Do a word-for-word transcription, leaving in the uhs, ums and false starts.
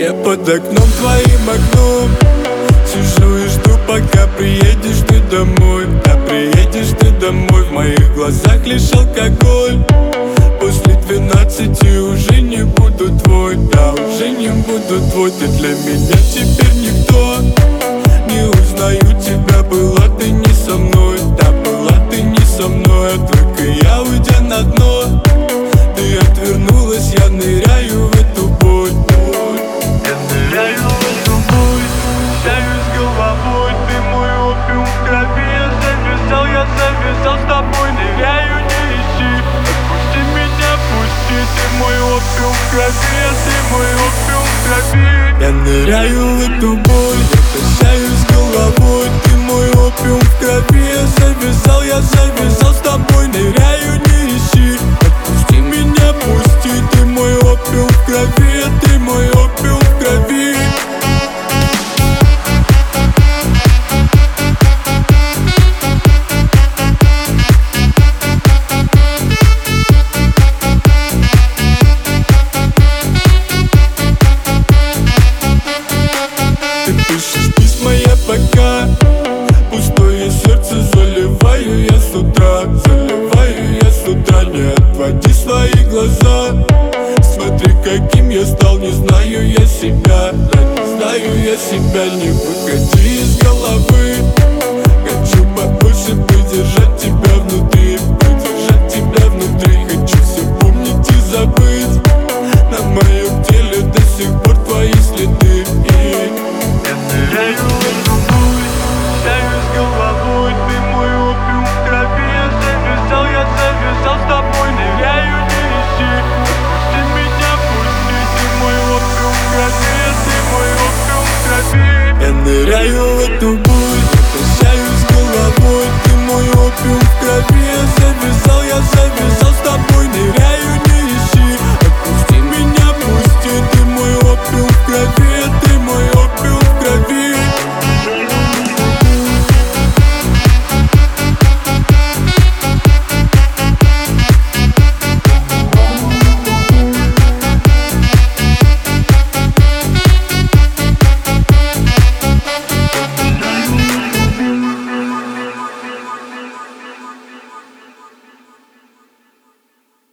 Я под окном, твоим окном сижу и жду, пока приедешь ты домой. Да приедешь ты домой, в моих глазах лишь алкоголь. После двенадцати уже не буду твой, да уже не буду твой. Ты для меня теперь никто, не узнаю тебя, была ты не со мной. Да была ты не со мной, отвык и я, уйдя на дно. Ты отвернулась, я ныряю в эту боль. Я ныряю в эту боль, теряюсь головой. Ты мой опиум в крови, я завязал, я завязал с тобой. Ныряю, не ищи, отпусти меня, пусти. Ты мой опиум в крови, ты мой опиум в крови. Я ныряю в эту боль, я качаюсь головой. Ты мой опиум в крови, я завязал, я завязал с тобой. Ныряю, не ищи, отпусти меня, пусти. Ты мой опиум в крови, ты мой опиум в крови. Ты пишешь письма, я пока пустое сердце заливаю я с утра. Заливаю я с утра, не отводи свои глаза. Смотри, каким я стал, не знаю я себя. Да не знаю я себя, не выходи из головы.